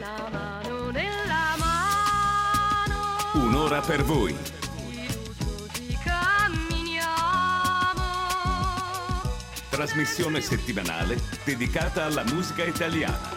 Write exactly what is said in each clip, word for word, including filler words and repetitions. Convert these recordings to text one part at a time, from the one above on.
la mano nella mano. Un'ora per voi. Fiduciosi camminiamo. Trasmissione settimanale dedicata alla musica italiana.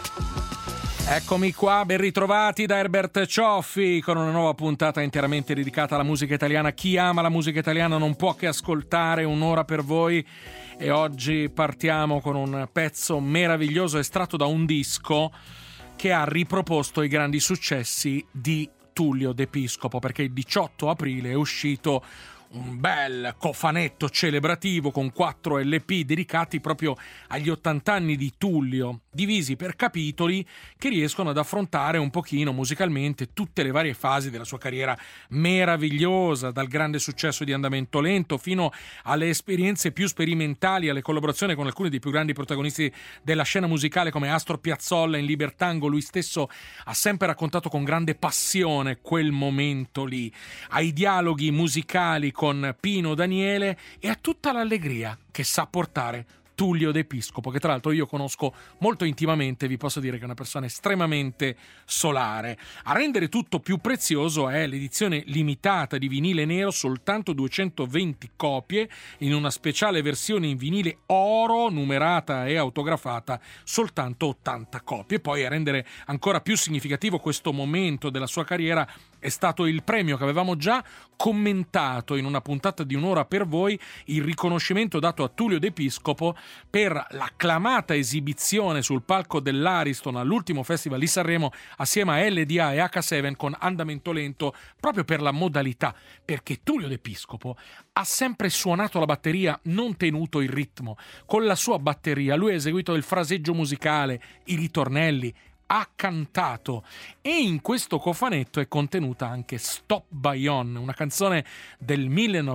Eccomi qua, ben ritrovati da Herbert Cioffi con una nuova puntata interamente dedicata alla musica italiana. Chi ama la musica italiana non può che ascoltare Un'ora per voi, e oggi partiamo con un pezzo meraviglioso estratto da un disco che ha riproposto i grandi successi di Tullio De Piscopo, perché il diciotto aprile è uscito un bel cofanetto celebrativo con quattro L P dedicati proprio agli ottanta anni di Tullio, divisi per capitoli che riescono ad affrontare un pochino musicalmente tutte le varie fasi della sua carriera meravigliosa, dal grande successo di Andamento Lento fino alle esperienze più sperimentali, alle collaborazioni con alcuni dei più grandi protagonisti della scena musicale come Astor Piazzolla in Libertango. Lui stesso ha sempre raccontato con grande passione quel momento lì, ai dialoghi musicali con Pino Daniele e a tutta l'allegria che sa portare Tullio De Piscopo, che tra l'altro io conosco molto intimamente. Vi posso dire che è una persona estremamente solare. A rendere tutto più prezioso è l'edizione limitata di vinile nero, soltanto duecentoventi copie, in una speciale versione in vinile oro, numerata e autografata, soltanto ottanta copie. Poi, a rendere ancora più significativo questo momento della sua carriera, è stato il premio che avevamo già commentato in una puntata di Un'ora per voi, il riconoscimento dato a Tullio De Piscopo per l'acclamata esibizione sul palco dell'Ariston all'ultimo Festival di Sanremo assieme a L D A e H sette con Andamento Lento, proprio per la modalità, perché Tullio De Piscopo ha sempre suonato la batteria, non tenuto il ritmo. Con la sua batteria lui ha eseguito il fraseggio musicale, i ritornelli, ha cantato, e in questo cofanetto è contenuta anche Stop by On, una canzone del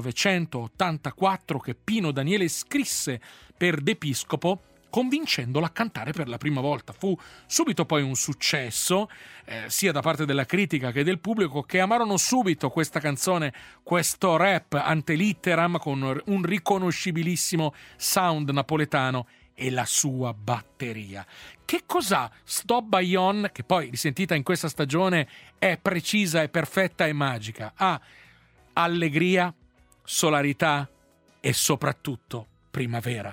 millenovecentottantaquattro che Pino Daniele scrisse per De Piscopo, convincendolo a cantare per la prima volta. Fu subito poi un successo, eh, sia da parte della critica che del pubblico, che amarono subito questa canzone, questo rap ante litteram con un riconoscibilissimo sound napoletano e la sua batteria. Che cos'ha Stop by On, che poi risentita in questa stagione è precisa, è perfetta e magica? Ha allegria, solarità e soprattutto primavera.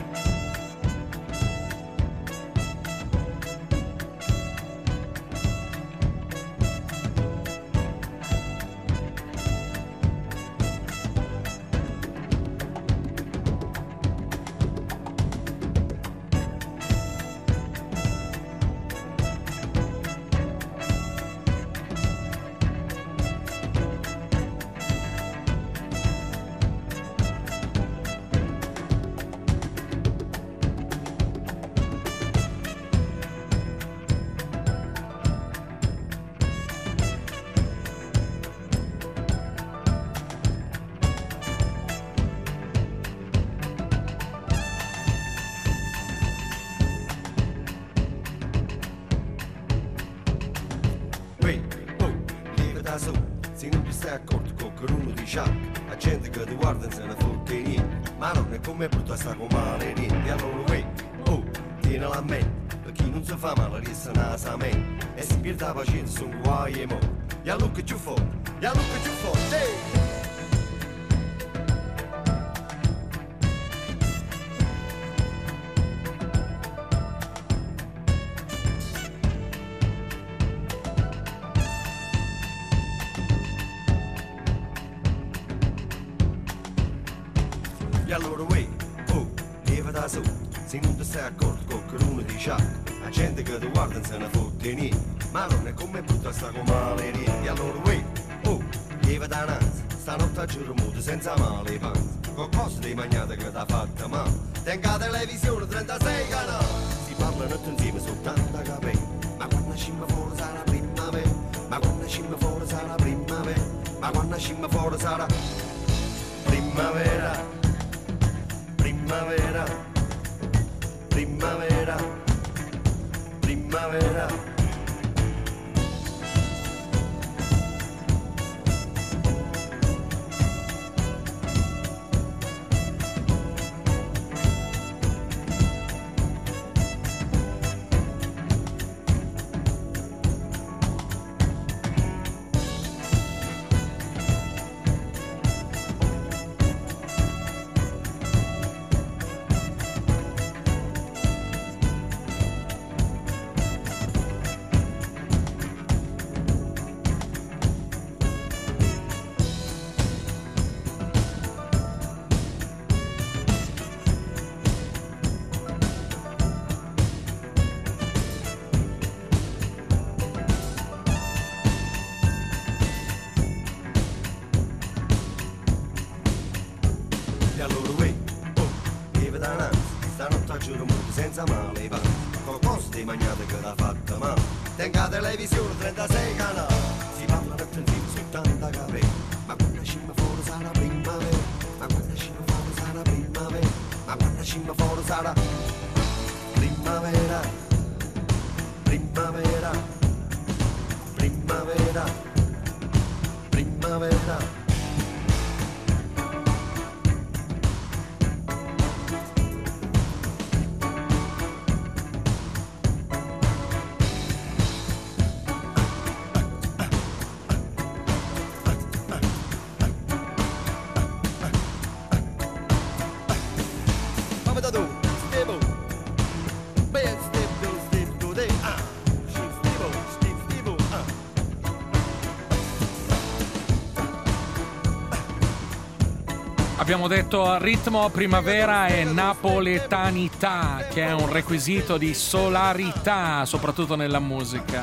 Se non ti stai accorto con che uno di sciacca, la gente che ti guarda non se ne fotte niente, ma non è come brutto sta con male niente. Allora uè, oh, tieni la mente, per chi non si fa male resta nasa a mente, e si pierde la pazienza sono guai e mo. Ya look at you for, ya look at you for, hey! E allora uè, oh, leva da su, se non ti stai accorto con che uno di sciacca, la gente che ti guarda non se ne fotte niente, ma non è come brutta sta con male niente. E allora uè, oh, leva da nanza, stanotte a giorno muto senza male panza, qualcosa di mangiata che t'ha fatta male, tenga televisione trentasei canali, si parlano tutti insieme soltanto capelli, ma quando scimma fuori sarà primavera, ma quando scimma fuori sarà primavera, ma quando scimma fuori sarà primavera. Primavera, primavera, primavera. senza male va. Con costi magnate che l'ha fatta male. Tenga televisione trentasei canali. Si parla del film su ottanta capri. Ma quando scimma fuori sarà primavera. Ma quando scimma fuori sarà primavera. Ma quando scimma fuori sarà primavera. Primavera. Primavera. Primavera. Abbiamo detto ritmo, primavera e napoletanità, che è un requisito di solarità, soprattutto nella musica.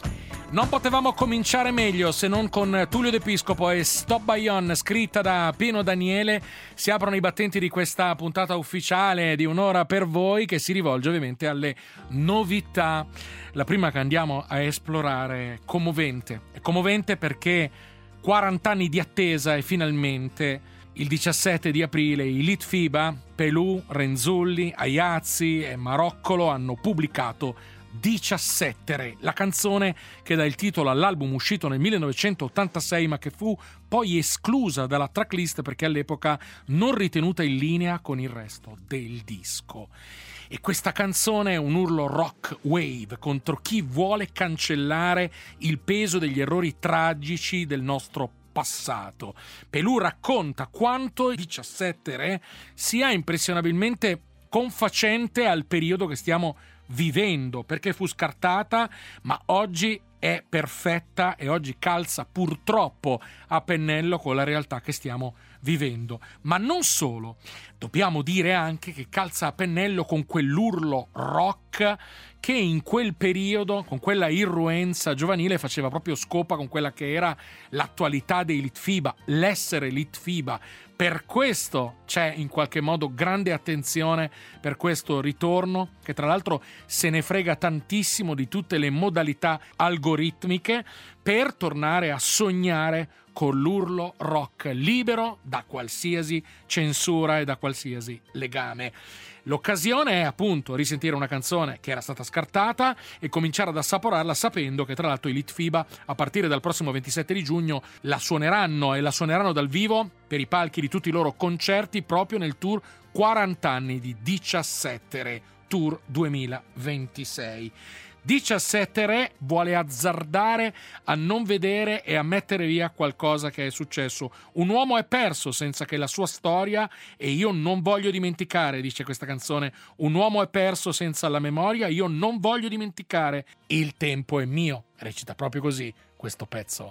Non potevamo cominciare meglio se non con Tullio De Piscopo e Stop Bayon, scritta da Pino Daniele. Si aprono i battenti di questa puntata ufficiale di Un'ora per voi, che si rivolge ovviamente alle novità. La prima che andiamo a esplorare è commovente. È commovente perché quaranta anni di attesa e finalmente il diciassette di aprile i Litfiba, Pelù, Renzulli, Aiazzi e Maroccolo hanno pubblicato diciassettere, la canzone che dà il titolo all'album uscito nel millenovecentottantasei ma che fu poi esclusa dalla tracklist perché all'epoca non ritenuta in linea con il resto del disco. E questa canzone è un urlo rock wave contro chi vuole cancellare il peso degli errori tragici del nostro passato. Pelù racconta quanto diciassettere sia impressionabilmente confacente al periodo che stiamo vivendo, perché fu scartata, ma oggi è perfetta e oggi calza purtroppo a pennello con la realtà che stiamo vivendo. Ma non solo, dobbiamo dire anche che calza a pennello con quell'urlo rock che in quel periodo, con quella irruenza giovanile, faceva proprio scopa con quella che era l'attualità dei Litfiba, l'essere Litfiba. Per questo c'è in qualche modo grande attenzione per questo ritorno, che tra l'altro se ne frega tantissimo di tutte le modalità algoritmiche, per tornare a sognare con l'urlo rock libero da qualsiasi censura e da qualsiasi legame. L'occasione è appunto risentire una canzone che era stata scartata e cominciare ad assaporarla sapendo che tra l'altro i Litfiba a partire dal prossimo ventisette di giugno la suoneranno e la suoneranno dal vivo per i palchi di tutti i loro concerti proprio nel tour quaranta anni di diciassettere, Tour duemilaventisei. diciassettere vuole azzardare a non vedere e a mettere via qualcosa che è successo. Un uomo è perso senza che la sua storia, e io non voglio dimenticare, dice questa canzone, un uomo è perso senza la memoria, io non voglio dimenticare, il tempo è mio. Recita proprio così questo pezzo.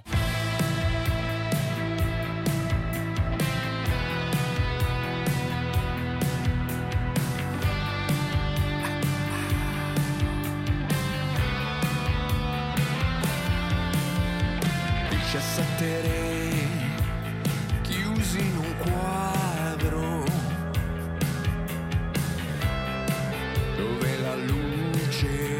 diciassettere chiusi in un quadro dove la luce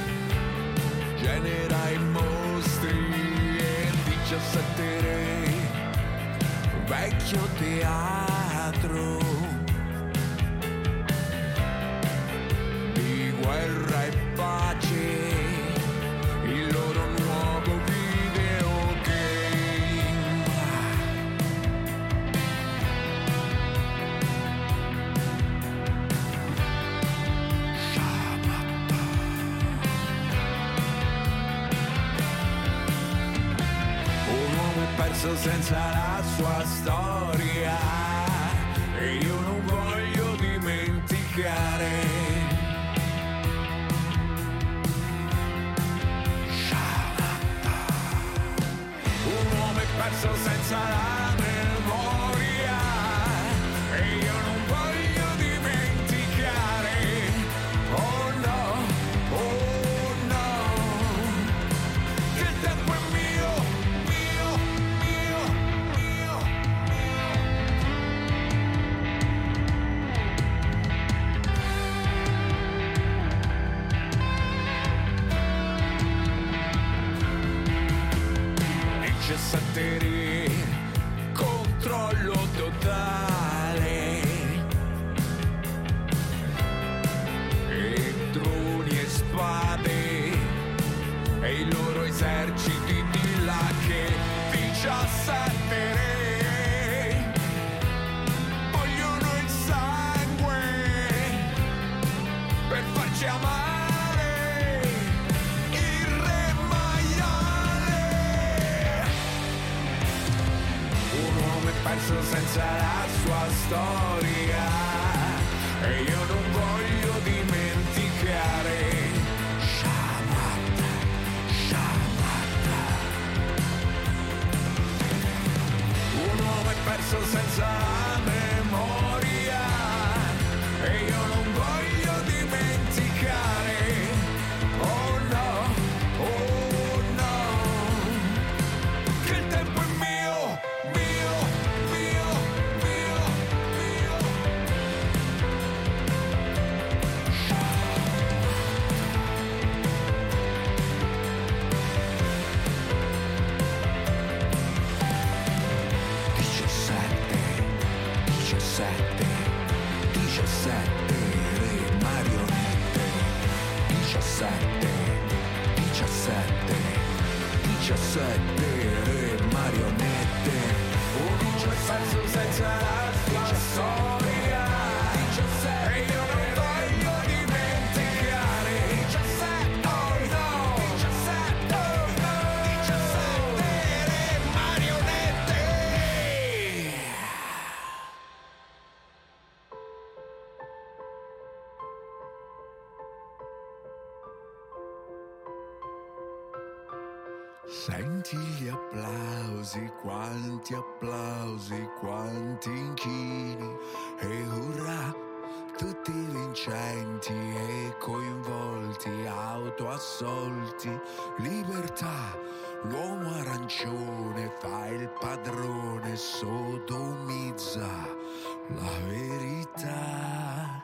genera i mostri e diciassettere vecchio teatro di guerra e pace, il loro nuovo senza la sua storia e io non voglio dimenticare. Un uomo è perso senza la memoria e io non voglio dimenticare. Oh no, oh no, che il tempo è mio, mio, mio, mio, mio. diciassette controllo totale, e droni e spade e i loro eserciti di là che diciassette re vogliono il sangue per farci amare il re maiale. Un uomo è perso senza la sua storia e io non voglio dimenticare. Shamata, Shamata. Un uomo è perso senza la memoria e io non voglio dimenticare. Oh no, oh no, che il tempo è mio, mio, mio, mio, mio. diciassette, diciassette, diciassette re marionette. diciassette, diciassette, diciassette re marionette. Un uomo è perso senza la sua storia e io non voglio dimenticare. Oh no, oh no, diciassette re marionette. Senti gli applausi, quanti applausi, quanti inchini e urrà, tutti vincenti e coinvolti, autoassolti, libertà, l'uomo arancione fa il padrone, sodomizza la verità.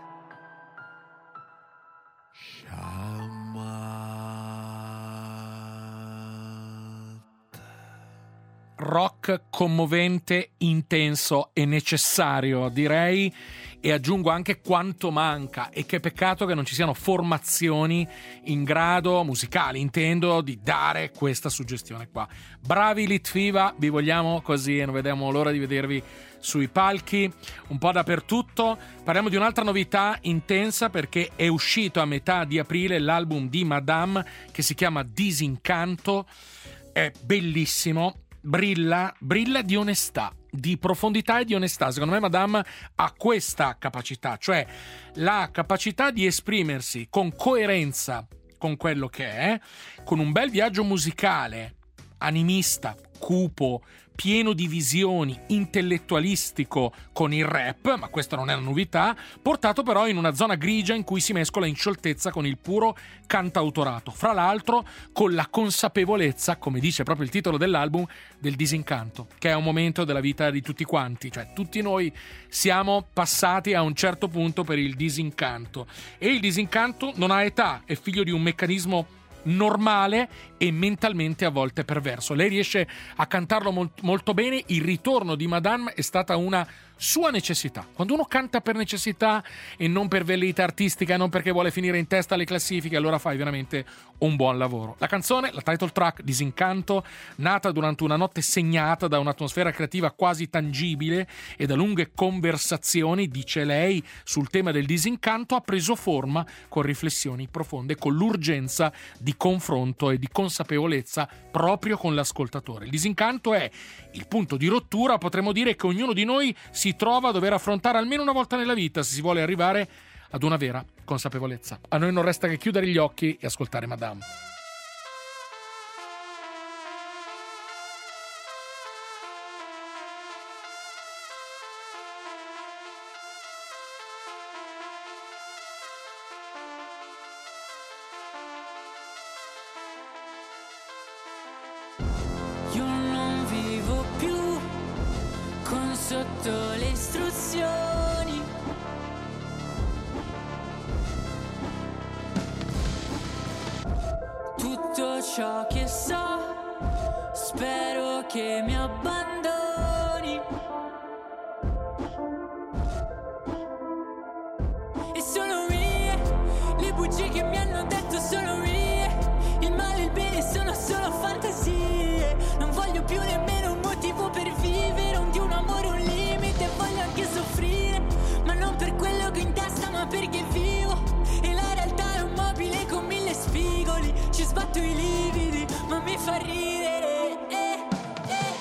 Rock commovente, intenso e necessario, direi, e aggiungo anche quanto manca, e che peccato che non ci siano formazioni in grado, musicali intendo, di dare questa suggestione qua. Bravi Litfiba, vi vogliamo così e non vediamo l'ora di vedervi sui palchi un po' dappertutto. Parliamo di un'altra novità intensa, perché è uscito a metà di aprile l'album di Madame che si chiama Disincanto. È bellissimo, brilla, brilla di onestà, di profondità e di onestà. Secondo me Madame ha questa capacità, cioè la capacità di esprimersi con coerenza con quello che è, con un bel viaggio musicale, animista, cupo, pieno di visioni, intellettualistico con il rap, ma questa non è una novità, portato però in una zona grigia in cui si mescola in scioltezza con il puro cantautorato, fra l'altro con la consapevolezza, come dice proprio il titolo dell'album, del disincanto, che è un momento della vita di tutti quanti, cioè tutti noi siamo passati a un certo punto per il disincanto, e il disincanto non ha età, è figlio di un meccanismo normale e mentalmente a volte perverso. Lei riesce a cantarlo molt- molto bene. Il ritorno di Madame è stata una sua necessità. Quando uno canta per necessità e non per velleità artistica, non perché vuole finire in testa alle classifiche, allora fai veramente un buon lavoro. La canzone, la title track Disincanto, nata durante una notte segnata da un'atmosfera creativa quasi tangibile e da lunghe conversazioni, dice lei, sul tema del disincanto, ha preso forma con riflessioni profonde, con l'urgenza di confronto e di consapevolezza proprio con l'ascoltatore. Il disincanto è il punto di rottura, potremmo dire, che ognuno di noi si trova a dover affrontare almeno una volta nella vita se si vuole arrivare ad una vera consapevolezza. A noi non resta che chiudere gli occhi e ascoltare Madame. Io non vivo più con sotto le istruzioni. Tutto ciò che so spero che mi abbandoni. E sono mie le bugie che mi hanno detto, sono mie il male e il bene, sono solo fantasie. Non voglio più nemmeno un motivo per vivere, un Dio, un amore, un limite. Voglio anche soffrire, ma non per quello che ho in testa, ma perché vivo. E la realtà è un mobile con mille spigoli. Ci sbatto i lividi, ma mi fa ridere, eh, eh.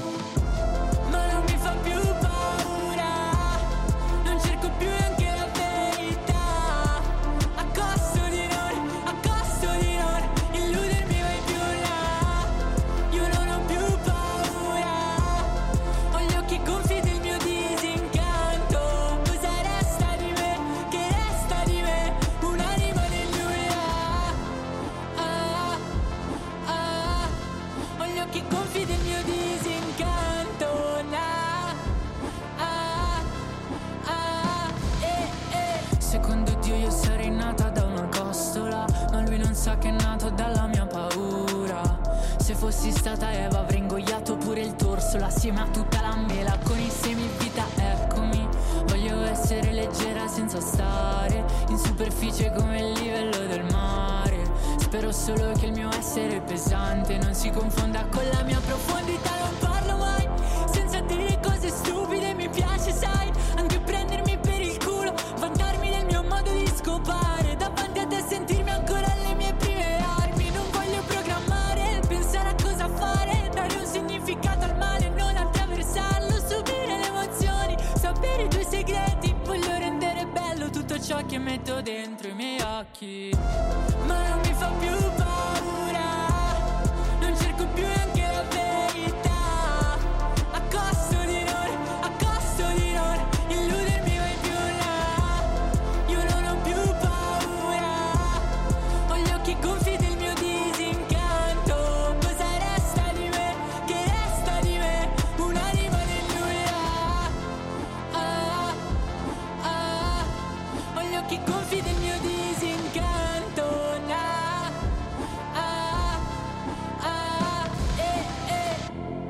Ma non mi fa più paura, non cerco più neanche la verità. A costo di non, a costo di non illudermi mai più là. Io non ho più paura, ho gli occhi gonfi del mio disincanto. Cosa resta di me, che resta di me, un'anima nel nulla. Ah, ah, ho gli occhi gonfi del mio disincanto. Nah, ah, ah, eh, eh. Secondo Dio io sarei nata da una costola, ma lui non sa che è nato dalla mia paura. Se fossi stata Eva avrei ingoiato pure il torso, assieme a tutta la mela con i semi vita. Eccomi, voglio essere leggera senza stare in superficie come il livello del mare. Spero solo che il mio essere pesante non si confonda con la mia profondità. Non parlo mai senza dire cose stupide, mi piace sai anche prendermi per il culo, vantarmi del mio modo di scopare davanti a te, sentirmi ancora alle mie prime armi. Non voglio programmare, pensare a cosa fare, dare un significato al male, non attraversarlo, subire le emozioni, sapere i tuoi segreti. Voglio rendere bello tutto ciò che metto dentro i miei occhi, ma non mi fa più paura, non cerco più neanche la verità. A costo di non, a costo di non illudermi mai più là. Io non ho più paura, ho gli occhi gonfi del mio disincanto. Cosa resta di me, che resta di me, un'anima nel nulla. Ah, ah, ho gli occhi gonfi del mio disincanto. Nah, ah, ah, eh, eh.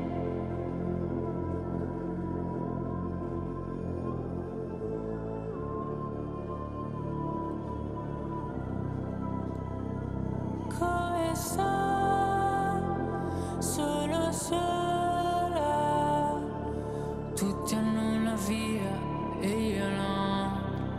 Come sta, solo sola, tutti hanno una via e io no.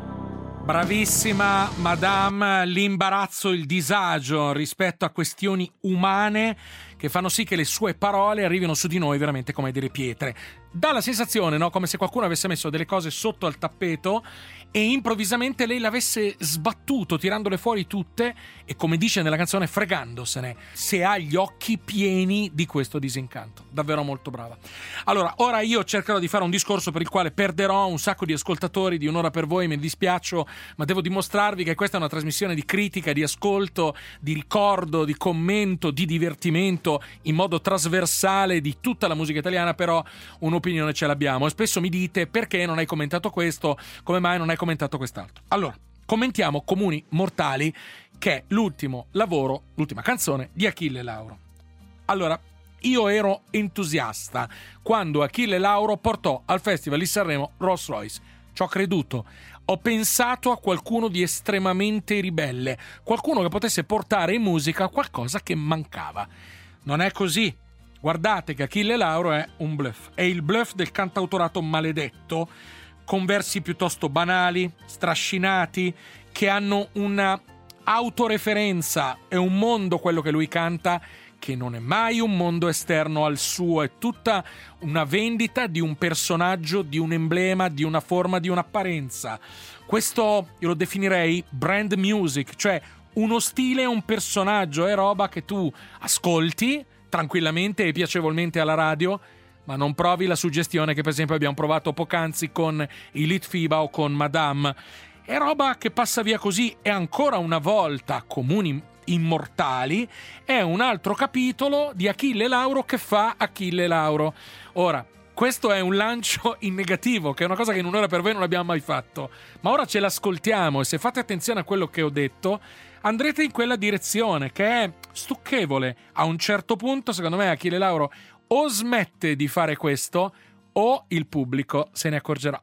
Bravissima Madame, l'imbarazzo, il disagio rispetto a questioni umane che fanno sì che le sue parole arrivino su di noi veramente come delle pietre. Dà la sensazione, no? Come se qualcuno avesse messo delle cose sotto al tappeto e improvvisamente lei l'avesse sbattuto, tirandole fuori tutte e, come dice nella canzone, fregandosene, se ha gli occhi pieni di questo disincanto. Davvero molto brava. Allora, ora io cercherò di fare un discorso per il quale perderò un sacco di ascoltatori di Un'ora per voi, mi dispiaccio, ma devo dimostrarvi che questa è una trasmissione di critica, di ascolto, di ricordo, di commento, di divertimento in modo trasversale di tutta la musica italiana. Però un'opinione ce l'abbiamo e spesso mi dite: perché non hai commentato questo, come mai non hai commentato quest'altro? Allora, commentiamo Comuni Mortali, che è l'ultimo lavoro, l'ultima canzone di Achille Lauro. Allora, io ero entusiasta quando Achille Lauro portò al Festival di Sanremo Rolls Royce. Ci ho creduto. Ho pensato a qualcuno di estremamente ribelle, qualcuno che potesse portare in musica qualcosa che mancava. Non è così. Guardate che Achille Lauro è un bluff. È il bluff del cantautorato maledetto, con versi piuttosto banali, strascinati, che hanno una autoreferenza e un mondo, quello che lui canta, che non è mai un mondo esterno al suo, è tutta una vendita di un personaggio, di un emblema, di una forma, di un'apparenza. Questo io lo definirei brand music, cioè uno stile e un personaggio, è roba che tu ascolti tranquillamente e piacevolmente alla radio, ma non provi la suggestione che per esempio abbiamo provato poc'anzi con i Litfiba o con Madame. È roba che passa via così. E ancora una volta Comuni Immortali è un altro capitolo di Achille Lauro che fa Achille Lauro. Ora, questo è un lancio in negativo, che è una cosa che in Un'ora per voi non abbiamo mai fatto, ma ora ce l'ascoltiamo e se fate attenzione a quello che ho detto andrete in quella direzione che è stucchevole. A un certo punto, secondo me, Achille Lauro o smette di fare questo o il pubblico se ne accorgerà.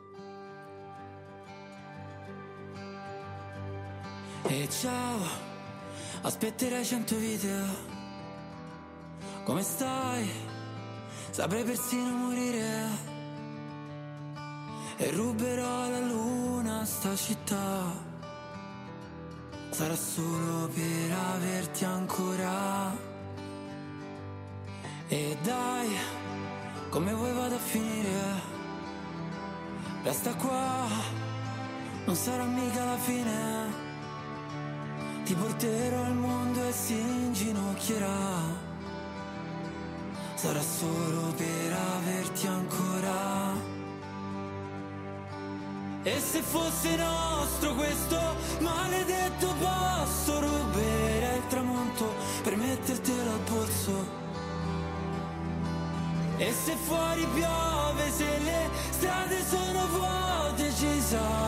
E ciao, aspetterai cento video. Come stai? Saprei persino morire. E ruberò alla luna sta città. Sarà solo per averti ancora. E dai, come vuoi vado a finire? Resta qua, non sarà mica la fine. Ti porterò al mondo e si inginocchierà. Sarà solo per averti ancora. E se fosse nostro questo maledetto posto, ruberei il tramonto per mettertelo al polso. E se fuori piove, se le strade sono vuote, ci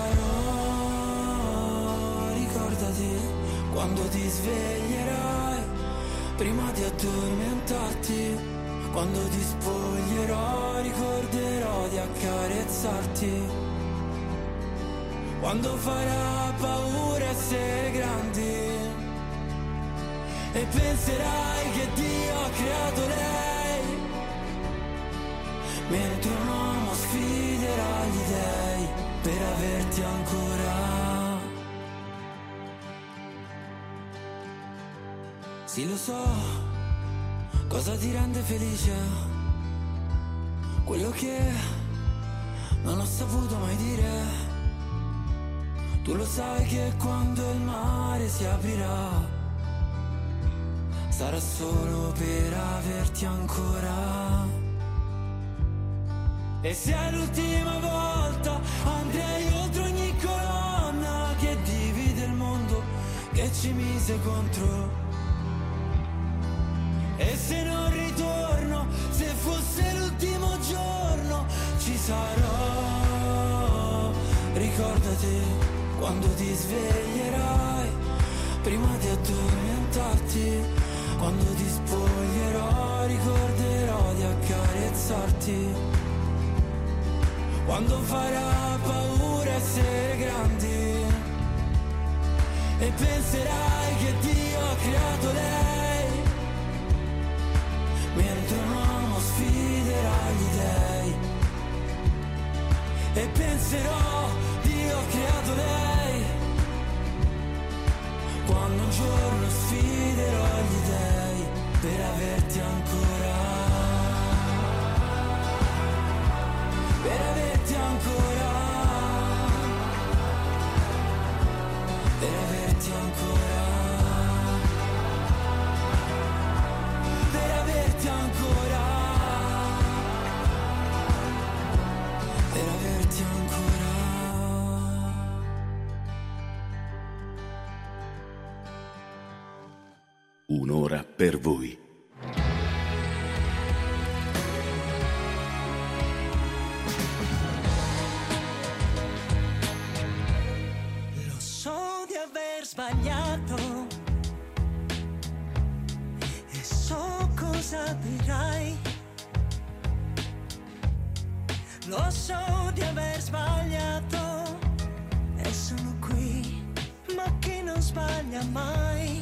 sarò. Ricordati quando ti sveglierai, prima di addormentarti. Quando ti spoglierò, ricorderò di accarezzarti. Quando farà paura essere grandi e penserai che Dio ha creato lei, mentre un uomo sfiderà gli dèi per averti ancora. Sì, lo so cosa ti rende felice, quello che non ho saputo mai dire. Tu lo sai che quando il mare si aprirà, sarà solo per averti ancora. E se è l'ultima volta, andrei oltre ogni colonna che divide il mondo, che ci mise contro. E se non ritorno, se fosse l'ultimo giorno, ci sarò. Ricordati quando ti sveglierai, prima di addormentarti. Quando ti spoglierò, ricorderò di accarezzarti. Quando farà paura essere grandi e penserai che Dio ha creato lei, mentre un uomo sfiderà gli dèi. E penserò, Dio ha creato lei, quando un giorno sfiderò gli dèi per averti ancora. Per averti ancora. Per averti ancora. Per averti ancora. Per averti ancora. Un'ora per voi. Lo so di aver sbagliato e so cosa dirai. Lo so di aver sbagliato e sono qui, ma chi non sbaglia mai.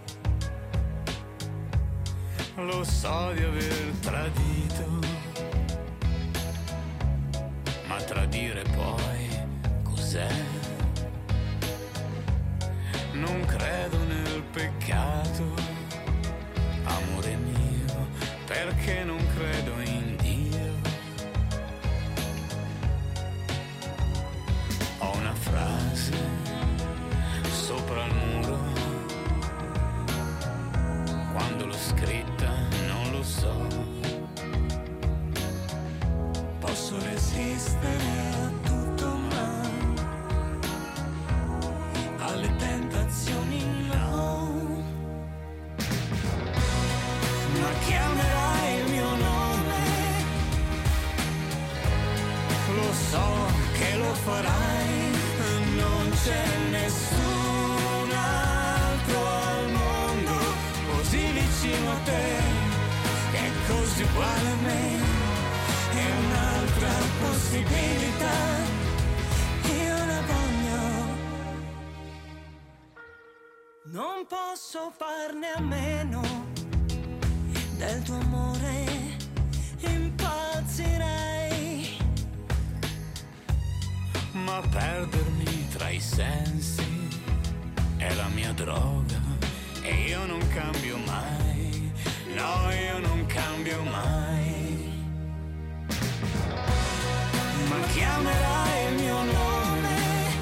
Lo so di aver tradito, ma tradire poi cos'è? Non credo nel peccato, amore mio, perché non credo in Dio. Ho una frase sopra il muro, quando l'ho scritta non lo so. Posso resistere a tutto ma alle tentazioni no. Ma chiamerai il mio nome, lo so che lo farai. Non c'è nessuna a te, che è così uguale a me, è un'altra possibilità, io la voglio. Non posso farne a meno del tuo amore, impazzirei, ma perdermi tra i sensi è la mia droga e io non cambio mai, no, io non cambio mai. Ma chiamerai il mio nome,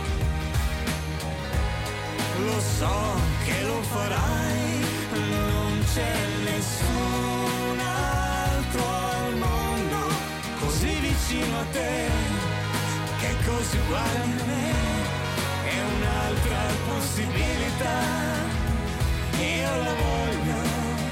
lo so che lo farai, non c'è nessun altro al mondo così vicino a te, che è così uguale a me, è un'altra possibilità, io la voglio.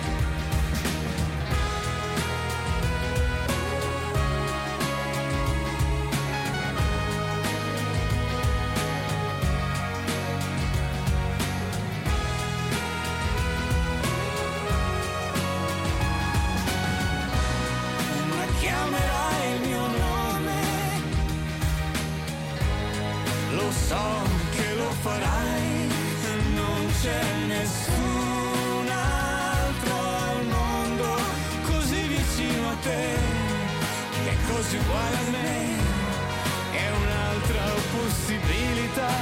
So che lo farai, non c'è nessun altro al mondo così vicino a te, che è così uguale a me, è un'altra possibilità,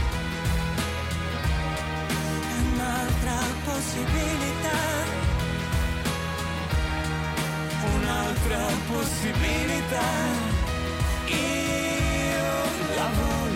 un'altra possibilità, un'altra possibilità, io la voglio.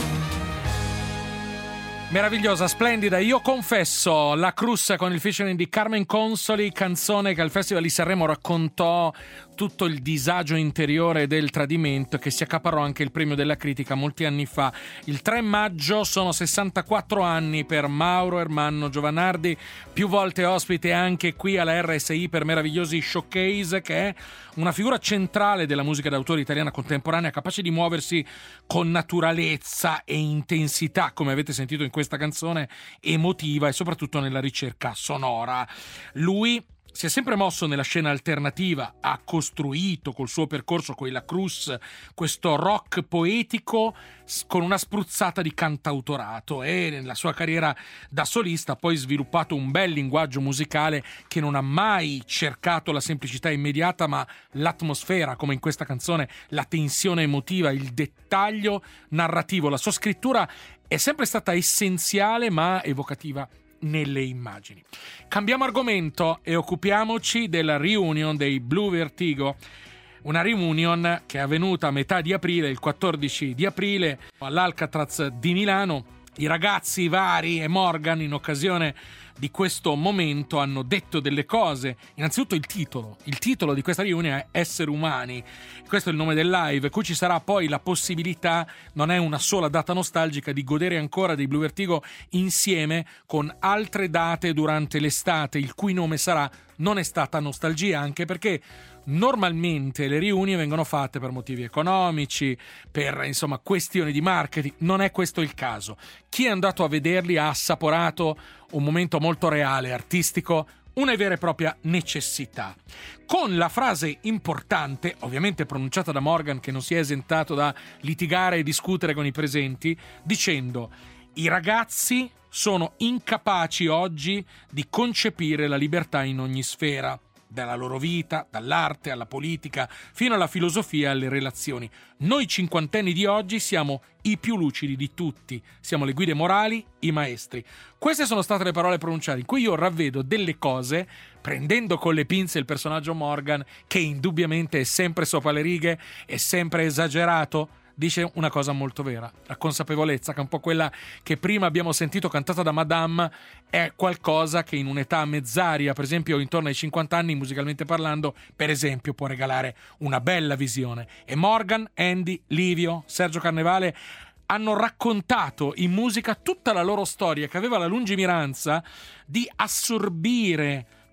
Meravigliosa, splendida. Io confesso, La Cruz con il featuring di Carmen Consoli, canzone che al Festival di Sanremo raccontò tutto il disagio interiore del tradimento, che si accaparrò anche il premio della critica molti anni fa. Il tre maggio sono sessantaquattro anni per Mauro Ermanno Giovanardi, più volte ospite anche qui alla R S I per meravigliosi showcase, che è una figura centrale della musica d'autore italiana contemporanea, capace di muoversi con naturalezza e intensità, come avete sentito in questa canzone, emotiva e soprattutto nella ricerca sonora. Lui si è sempre mosso nella scena alternativa, ha costruito col suo percorso con La Cruz questo rock poetico con una spruzzata di cantautorato, e nella sua carriera da solista ha poi sviluppato un bel linguaggio musicale che non ha mai cercato la semplicità immediata, ma l'atmosfera, come in questa canzone, la tensione emotiva, il dettaglio narrativo. La sua scrittura è sempre stata essenziale ma evocativa nelle immagini. Cambiamo argomento e occupiamoci della reunion dei Blue Vertigo, una reunion che è avvenuta a metà di aprile, il quattordici di aprile, all'Alcatraz di Milano. I ragazzi Vari e Morgan, in occasione di questo momento, hanno detto delle cose. Innanzitutto il titolo. Il titolo di questa riunione è Esseri Umani. Questo è il nome del live, cui ci sarà poi la possibilità, non è una sola data nostalgica, di godere ancora dei Blue Vertigo insieme con altre date durante l'estate, il cui nome sarà Non è stata nostalgia, anche perché normalmente le riunioni vengono fatte per motivi economici, per insomma questioni di marketing. Non è questo il caso. Chi è andato a vederli ha assaporato un momento molto reale, artistico, una vera e propria necessità. Con la frase importante, ovviamente pronunciata da Morgan, che non si è esentato da litigare e discutere con i presenti, dicendo: i ragazzi sono incapaci oggi di concepire la libertà in ogni sfera, dalla loro vita, dall'arte alla politica, fino alla filosofia e alle relazioni. Noi cinquantenni di oggi siamo i più lucidi di tutti, siamo le guide morali, i maestri. Queste sono state le parole pronunciate, in cui io ravvedo delle cose, prendendo con le pinze il personaggio Morgan, che indubbiamente è sempre sopra le righe, è sempre esagerato. Dice una cosa molto vera, la consapevolezza, che è un po' quella che prima abbiamo sentito cantata da Madame, è qualcosa che in un'età mezzaria, per esempio intorno ai cinquanta anni, musicalmente parlando, per esempio, può regalare una bella visione. E Morgan, Andy, Livio, Sergio Carnevale hanno raccontato in musica tutta la loro storia, che aveva la lungimiranza di assorbire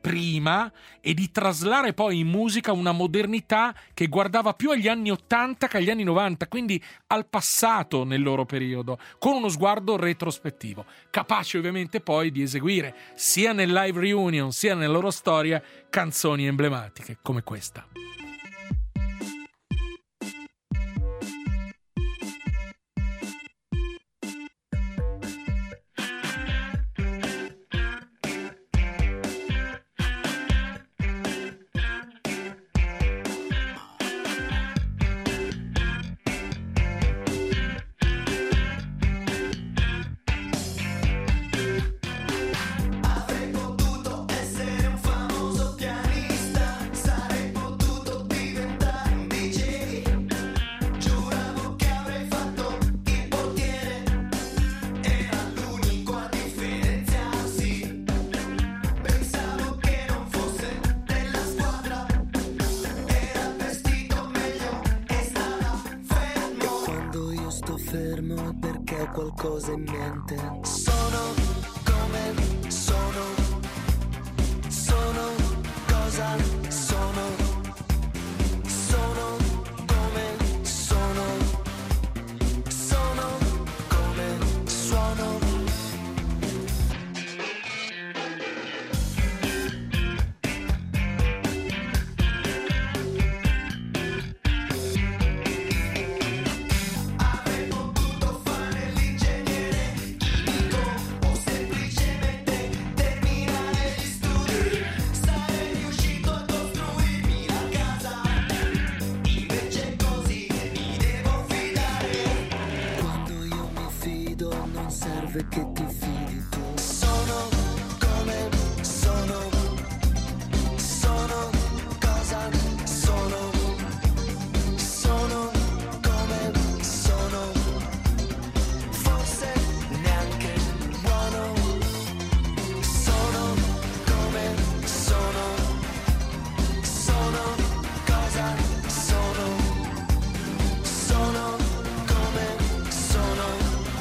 prima e di traslare poi in musica una modernità che guardava più agli anni ottanta che agli anni novanta, quindi al passato nel loro periodo, con uno sguardo retrospettivo, capaci ovviamente poi di eseguire sia nel live reunion sia nella loro storia canzoni emblematiche come questa. Qualcosa in mente. Sono come sono, sono cosa sono, sono come sono, sono come suono. Che ti fidi tu. Sono come sono, sono cosa sono, sono come sono, forse neanche buono. Sono come sono, sono cosa sono, sono come sono.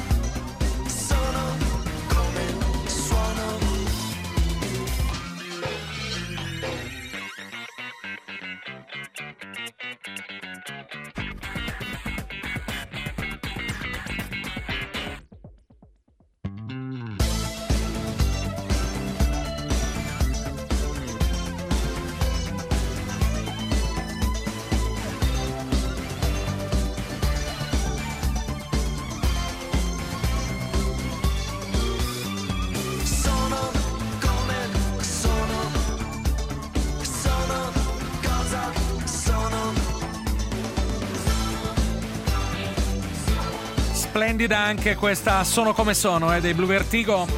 Splendida anche questa Sono come sono eh, dei Blue Vertigo.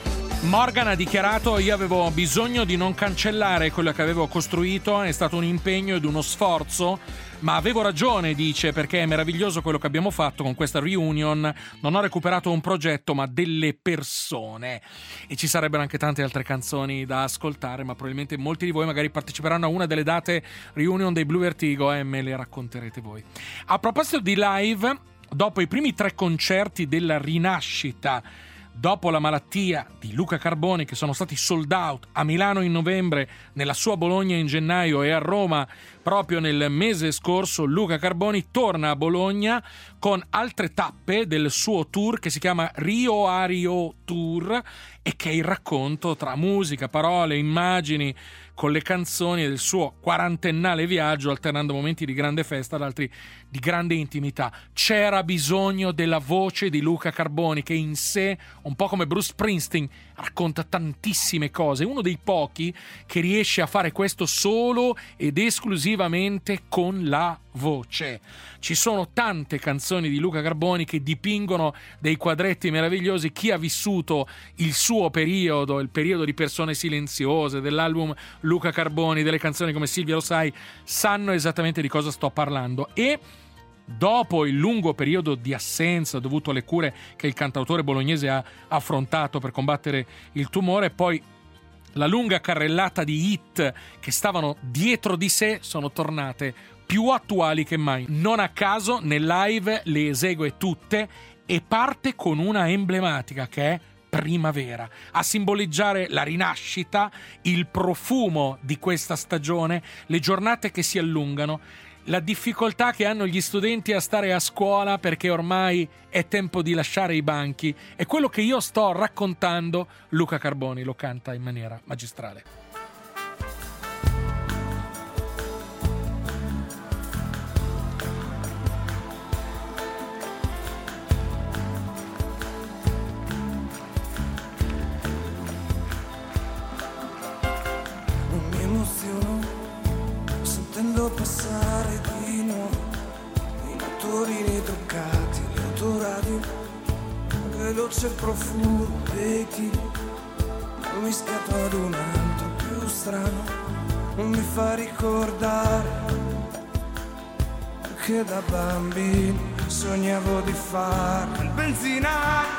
Morgan ha dichiarato: io avevo bisogno di non cancellare quello che avevo costruito, è stato un impegno ed uno sforzo, ma avevo ragione, dice, perché è meraviglioso quello che abbiamo fatto con questa reunion. Non ho recuperato un progetto ma delle persone, e ci sarebbero anche tante altre canzoni da ascoltare, ma probabilmente molti di voi magari parteciperanno a una delle date reunion dei Blue Vertigo e me le racconterete voi. A proposito di live, dopo i primi tre concerti della rinascita dopo la malattia di Luca Carboni, che sono stati sold out a Milano in novembre, nella sua Bologna in gennaio e a Roma proprio nel mese scorso, Luca Carboni torna a Bologna con altre tappe del suo tour che si chiama Rio a Rio Tour, e che è il racconto tra musica, parole, immagini con le canzoni del suo quarantennale viaggio, alternando momenti di grande festa ad altri di grande intimità. C'era bisogno della voce di Luca Carboni, che in sé, un po' come Bruce Springsteen, racconta tantissime cose. Uno dei pochi che riesce a fare questo solo ed esclusivamente con la voce. Ci sono tante canzoni di Luca Carboni che dipingono dei quadretti meravigliosi. Chi ha vissuto il suo periodo, il periodo di Persone silenziose, dell'album Luca Carboni, delle canzoni come Silvia lo sai, sanno esattamente di cosa sto parlando. E dopo il lungo periodo di assenza dovuto alle cure che il cantautore bolognese ha affrontato per combattere il tumore, poi la lunga carrellata di hit che stavano dietro di sé sono tornate più attuali che mai. Non a caso, nel live le esegue tutte e parte con una emblematica che è primavera, a simboleggiare la rinascita, il profumo di questa stagione, le giornate che si allungano, la difficoltà che hanno gli studenti a stare a scuola perché ormai è tempo di lasciare i banchi. È quello che io sto raccontando. Luca Carboni lo canta in maniera magistrale. Non mi emoziono sentendo passare di nuovo i motorini truccati, le autoradio, veloce il profumo dei tiri, non mi scatto ad un altro più strano, non mi fa ricordare che da bambino sognavo di fare il benzinaio,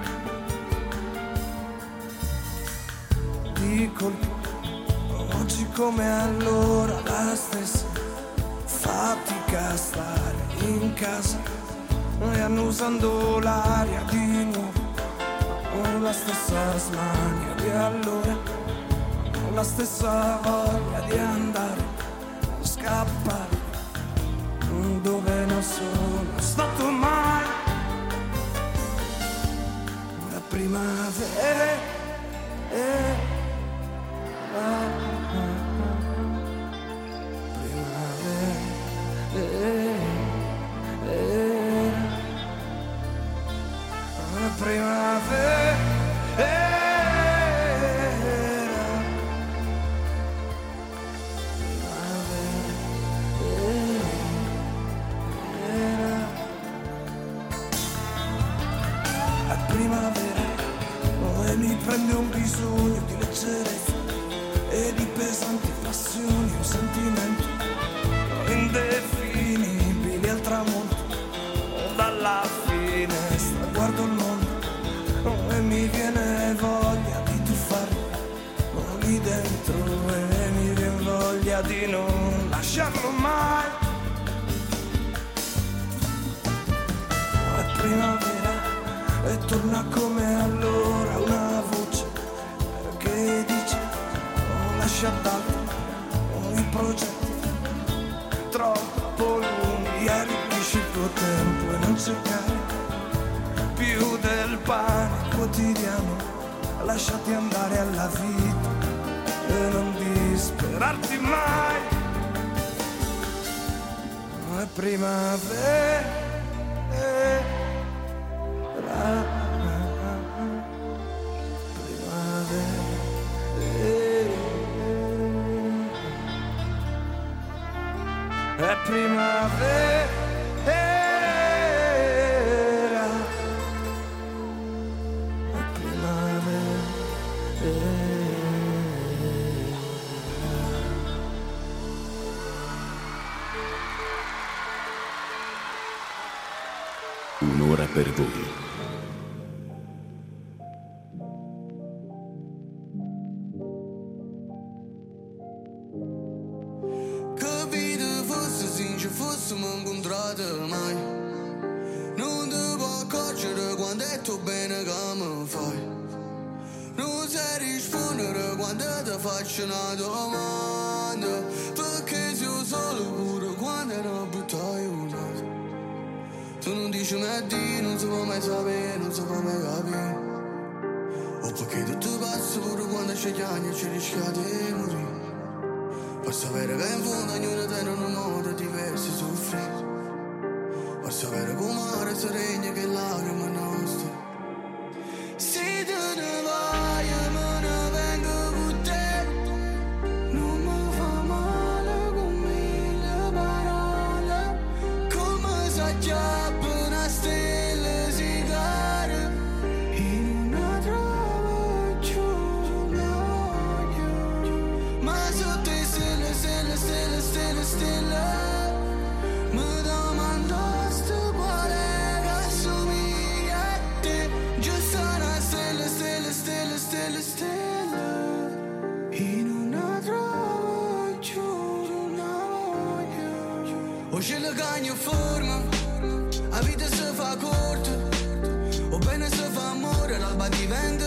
di colpo. Oggi come allora la stessa fatica a stare in casa e annusando l'aria di nuovo, ho la stessa smania di allora, ho la stessa voglia di andare a scappare dove non sono stato mai. La primavera è la primavera, la primavera, e mi prende un bisogno di leggerezza e di pesanti passioni, un sentimento indefinibile al tramonto, dalla finestra guardo il mondo e mi viene voglia di tuffarmi lì dentro e mi viene voglia di non lasciarlo mai. È primavera e torna come allora una voce che dice non lascia d'altro i progetti troppo lunghi, arricchisci il tuo tempo e non cercare più del pane quotidiano, lasciati andare alla vita e non disperarti mai. È primavera, è primavera, è primavera. Un'ora per voi. Fossimo incontrati mai, non ti puoi accorgere quando è tutto bene che mi fai, non sai rispondere quando ti faccio una domanda, perché sei solo pure quando non buttai un lato. Tu non dici mai di, non si può mai sapere, non si può mai capire, o perché tutto passa pure quando c'è chiani e ci rischia di morire. Posso sapere che in fondo ognuno tiene un modo diverso di soffrire. Posso sapere come mare si regna che lacrime nostre. Se te ne vai e me ne vengo con te, non mi fa male con mille parole, come si acchiappa una stella si cade in una trova giù l'odio. Ma sotto stelle, stelle, stelle, stelle, stelle, mi domandaste quale che assomiglia a te. Giusto una stella, stelle, stelle, stelle, stelle, in una trova giù una voglia. O c'è la cagna forma, la vita si fa corta, o bene si fa amore, l'alba diventa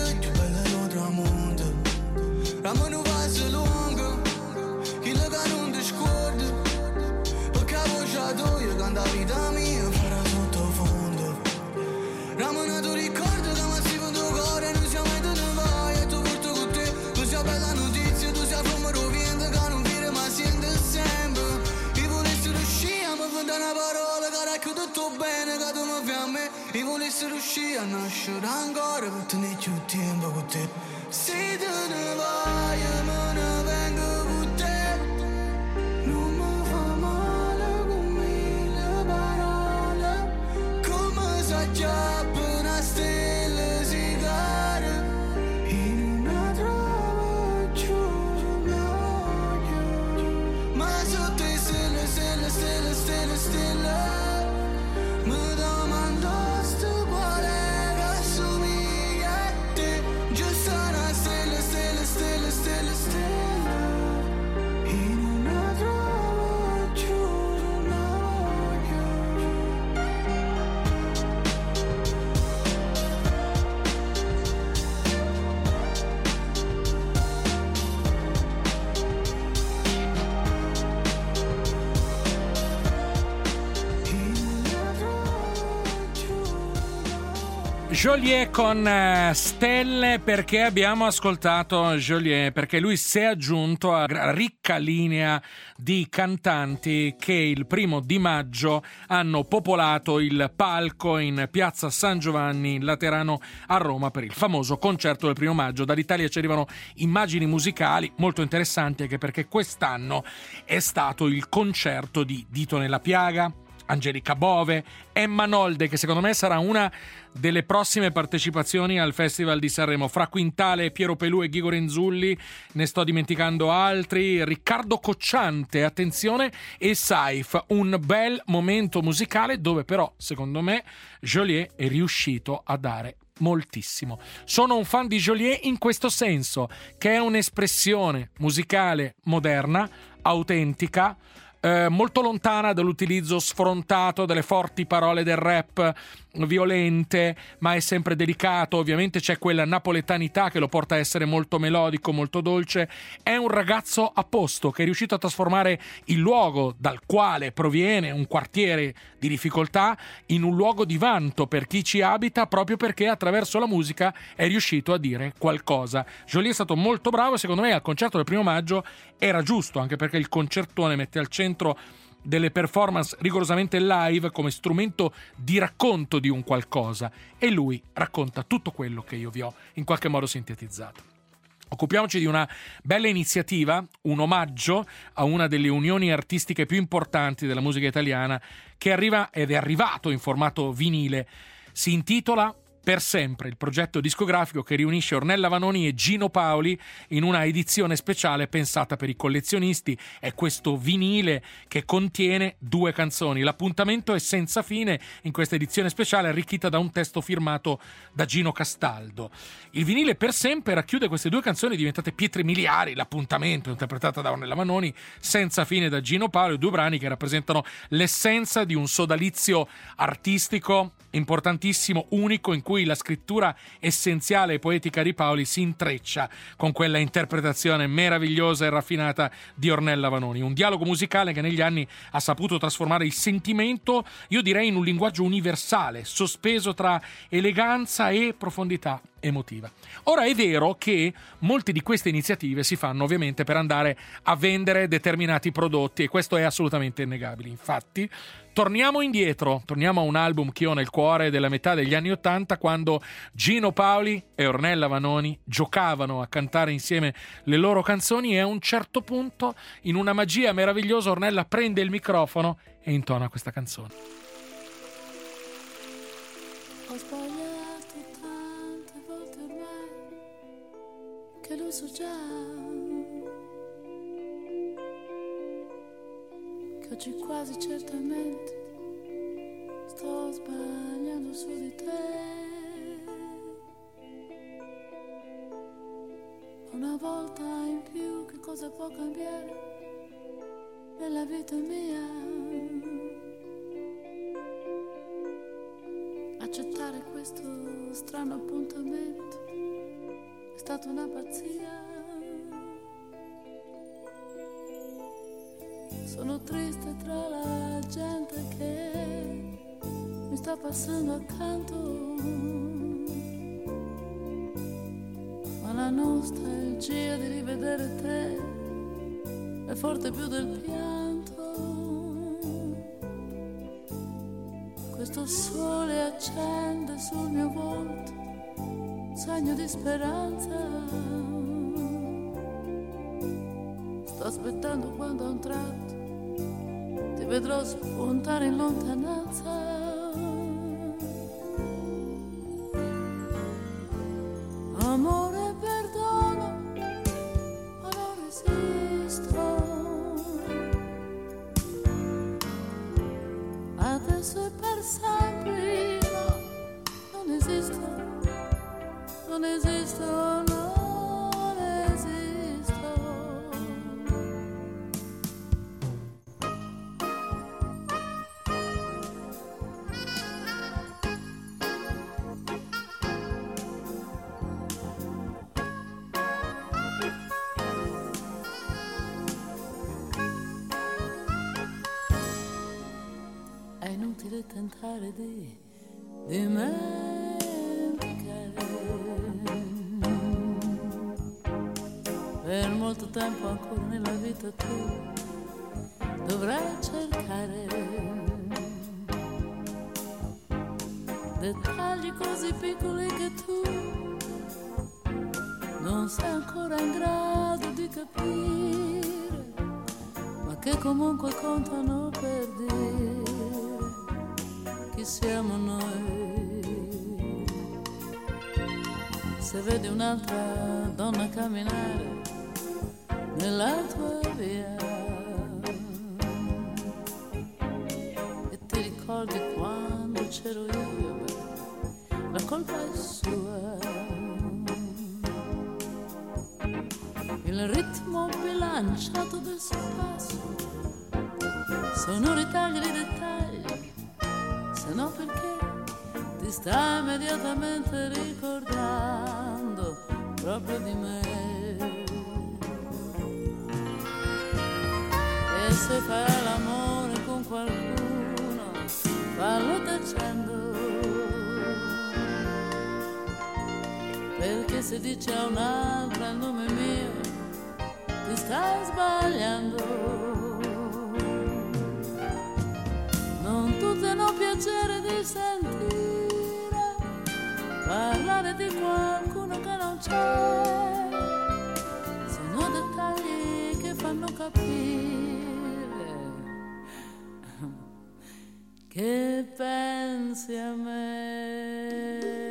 a nascere ancora per tenere più tempo con te. Se te ne vai me ne vengo con te. Non mi fa male con mille parole, come si acchiappa una stella si cade e non trovo più l'odio. Ma sotto le stelle, stelle, stelle, stelle, stelle mi domando sto quale che assomiglia a te. Giusto una stella, stella, stella, stella, stella e non la trovo più l'odio. Geolier con eh, Stelle, perché abbiamo ascoltato Geolier, perché lui si è aggiunto alla ricca linea di cantanti che il primo di maggio hanno popolato il palco in piazza San Giovanni in Laterano a Roma per il famoso concerto del primo maggio. Dall'Italia ci arrivano immagini musicali molto interessanti, anche perché quest'anno è stato il concerto di Dito Nella Piaga, Angelica Bove, Emma Nolde, che secondo me sarà una delle prossime partecipazioni al Festival di Sanremo, fra Quintale, Piero Pelù e Ghigo Renzulli, ne sto dimenticando altri, Riccardo Cocciante, attenzione, e Saif. Un bel momento musicale dove però, secondo me, Geolier è riuscito a dare moltissimo. Sono un fan di Geolier in questo senso, che è un'espressione musicale moderna, autentica, Eh, molto lontana dall'utilizzo sfrontato delle forti parole del rap violente, ma è sempre delicato. Ovviamente c'è quella napoletanità che lo porta a essere molto melodico, molto dolce. È un ragazzo a posto che è riuscito a trasformare il luogo dal quale proviene, un quartiere di difficoltà, in un luogo di vanto per chi ci abita, proprio perché attraverso la musica è riuscito a dire qualcosa. Geolier è stato molto bravo e secondo me al concerto del primo maggio era giusto, anche perché il concertone mette al centro delle performance rigorosamente live come strumento di racconto di un qualcosa, e lui racconta tutto quello che io vi ho in qualche modo sintetizzato. Occupiamoci di una bella iniziativa, un omaggio a una delle unioni artistiche più importanti della musica italiana, che arriva ed è arrivato in formato vinile. Si intitola Per Sempre, il progetto discografico che riunisce Ornella Vanoni e Gino Paoli in una edizione speciale pensata per i collezionisti. È questo vinile che contiene due canzoni. L'appuntamento è senza fine in questa edizione speciale, arricchita da un testo firmato da Gino Castaldo. Il vinile Per Sempre racchiude queste due canzoni diventate pietre miliari. L'appuntamento, interpretata da Ornella Vanoni, Senza Fine da Gino Paoli, due brani che rappresentano l'essenza di un sodalizio artistico importantissimo, unico, in cui la scrittura essenziale e poetica di Paoli si intreccia con quella interpretazione meravigliosa e raffinata di Ornella Vanoni. Un dialogo musicale che negli anni ha saputo trasformare il sentimento, io direi, in un linguaggio universale, sospeso tra eleganza e profondità emotiva. Ora è vero che molte di queste iniziative si fanno ovviamente per andare a vendere determinati prodotti, e questo è assolutamente innegabile. Infatti torniamo indietro, torniamo a un album che ho nel cuore della metà degli anni Ottanta, quando Gino Paoli e Ornella Vanoni giocavano a cantare insieme le loro canzoni, e a un certo punto, in una magia meravigliosa, Ornella prende il microfono e intona questa canzone. Ho sbagliato tante volte ormai, che lo so già, che oggi quasi certamente sto sbagliando su di te. Una volta in più, che cosa può cambiare nella vita mia? Accettare questo strano appuntamento è stata una pazzia. Sono triste tra la gente che mi sta passando accanto, ma la nostalgia di rivedere te è forte più del pianto. questo sole accende sul mio volto un segno di speranza. Sto aspettando quando a un tratto ti vedrò spuntare in lontananza. Amore, perdono, ma non resisto. Adesso è per sempre, no, non esisto, non esisto, non esisto. È inutile tentare di dimenticare. Per molto tempo ancora nella vita tu dovrai cercare dettagli così piccoli che tu non sei ancora in grado di capire, ma che comunque contano per dire chi siamo noi. Se vedi un'altra donna camminare nella tua via e ti ricordi quando c'ero io, beh, la colpa è sua. Il ritmo bilanciato del suo passo, sonori tagli di dettagli, se no perché ti sta immediatamente ricordando proprio di me. E se fai l'amore con qualcuno, fallo tacendo, perché se dici a un'altra il nome mio ti stai sbagliando. Non tutti hanno piacere di sentire parlare di qualcuno che non c'è, sono dettagli che fanno capire che pensi a me.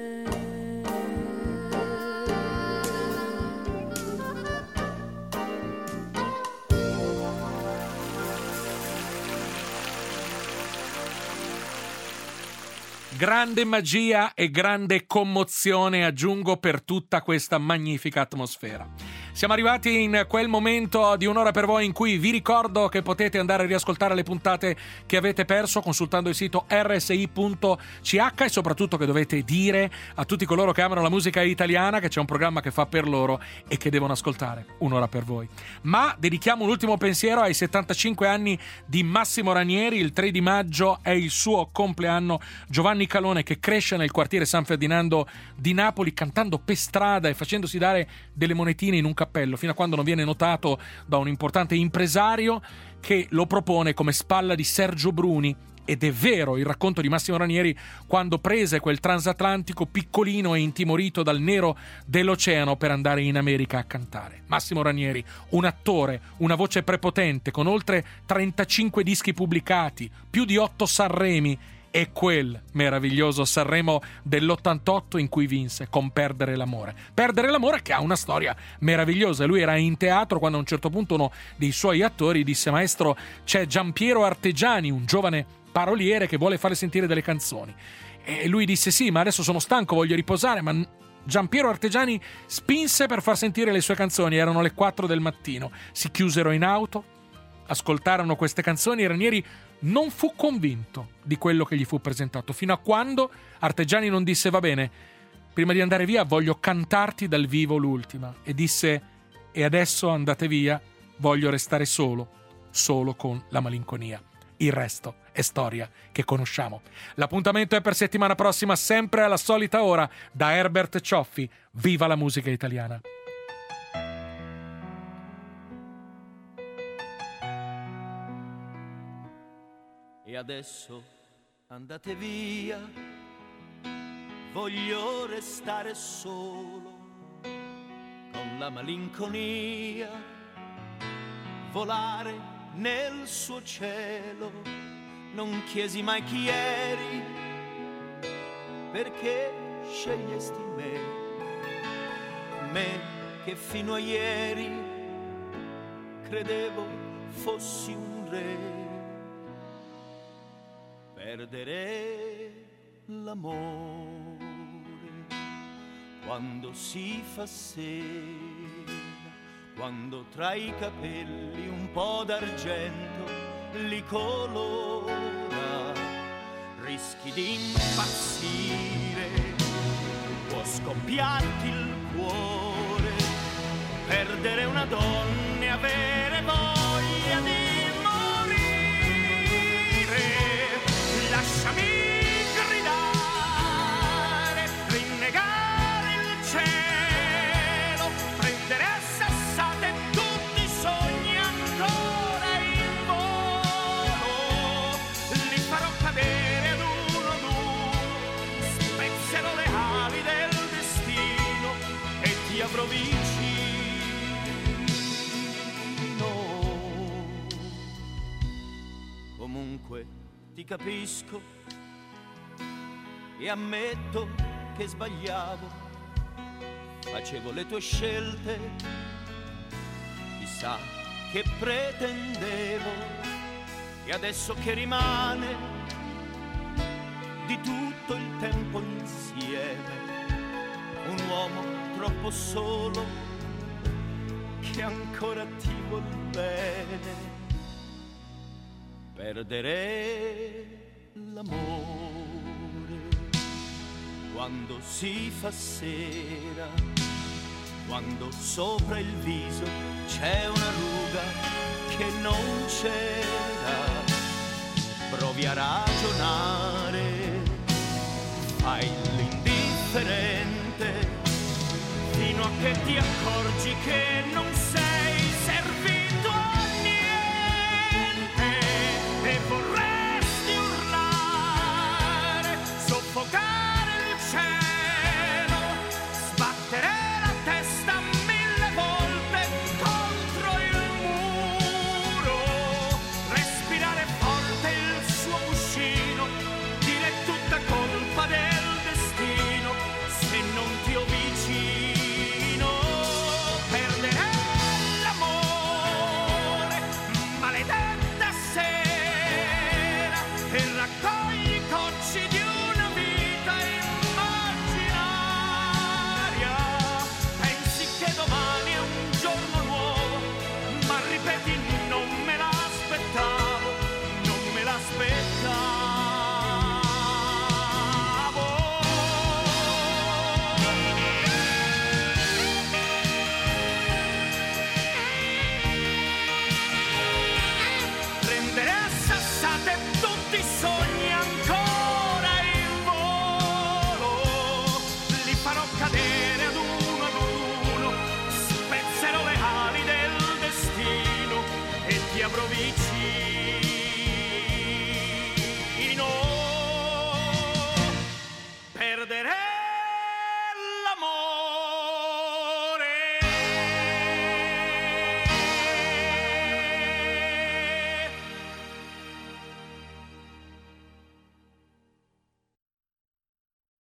Grande magia e grande commozione, aggiungo, per tutta questa magnifica atmosfera. Siamo arrivati in quel momento di Un'ora per voi in cui vi ricordo che potete andare a riascoltare le puntate che avete perso consultando il sito erre esse i punto ci acca e soprattutto che dovete dire a tutti coloro che amano la musica italiana che c'è un programma che fa per loro e che devono ascoltare Un'ora per voi. Ma dedichiamo un ultimo pensiero ai settantacinque anni di Massimo Ranieri. Il tre di maggio è il suo compleanno. Giovanni Calone, che cresce nel quartiere San Ferdinando di Napoli cantando per strada e facendosi dare delle monetine in un cappello, fino a quando non viene notato da un importante impresario che lo propone come spalla di Sergio Bruni. Ed è vero il racconto di Massimo Ranieri quando prese quel transatlantico piccolino e intimorito dal nero dell'oceano per andare in America a cantare. Massimo Ranieri, un attore, una voce prepotente, con oltre trentacinque dischi pubblicati, più di otto Sanremi, e quel meraviglioso Sanremo dell'ottantotto in cui vinse con Perdere l'amore. Perdere l'amore che ha una storia meravigliosa. Lui era in teatro quando a un certo punto uno dei suoi attori disse: maestro, c'è Giampiero Artegiani, un giovane paroliere che vuole fare sentire delle canzoni. E lui disse: sì, ma adesso sono stanco, voglio riposare. Ma Giampiero Artegiani spinse per far sentire le sue canzoni. Erano le quattro del mattino, si chiusero in auto, ascoltarono queste canzoni e Ranieri non fu convinto di quello che gli fu presentato, fino a quando Artegiani non disse: va bene, prima di andare via voglio cantarti dal vivo l'ultima, e disse: e adesso andate via, voglio restare solo, solo con la malinconia. Il resto è storia che conosciamo. L'appuntamento è per settimana prossima, sempre alla solita ora, da Herbert Cioffi. Viva la musica italiana! E adesso andate via, voglio restare solo con la malinconia, volare nel suo cielo. Non chiesi mai chi eri, perché scegliesti me, me che fino a ieri credevo fossi un re. Perdere l'amore quando si fa sera, quando tra i capelli un po' d'argento li colora, rischi di impazzire, può scoppiarti il cuore, perdere una donna e avere voglia di lasciami gridare, rinnegare il cielo, prendere a sassate tutti i sogni ancora in volo, li farò cadere ad uno ad uno, spezzerò le ali del destino e ti avrò vicino. Comunque ti capisco e ammetto che sbagliavo, facevo le tue scelte, chissà che pretendevo, e adesso che rimane di tutto il tempo insieme, un uomo troppo solo che ancora ti vuol bene. Perdere l'amore quando si fa sera, quando sopra il viso c'è una ruga che non c'era. Provi a ragionare, fai l'indifferente fino a che ti accorgi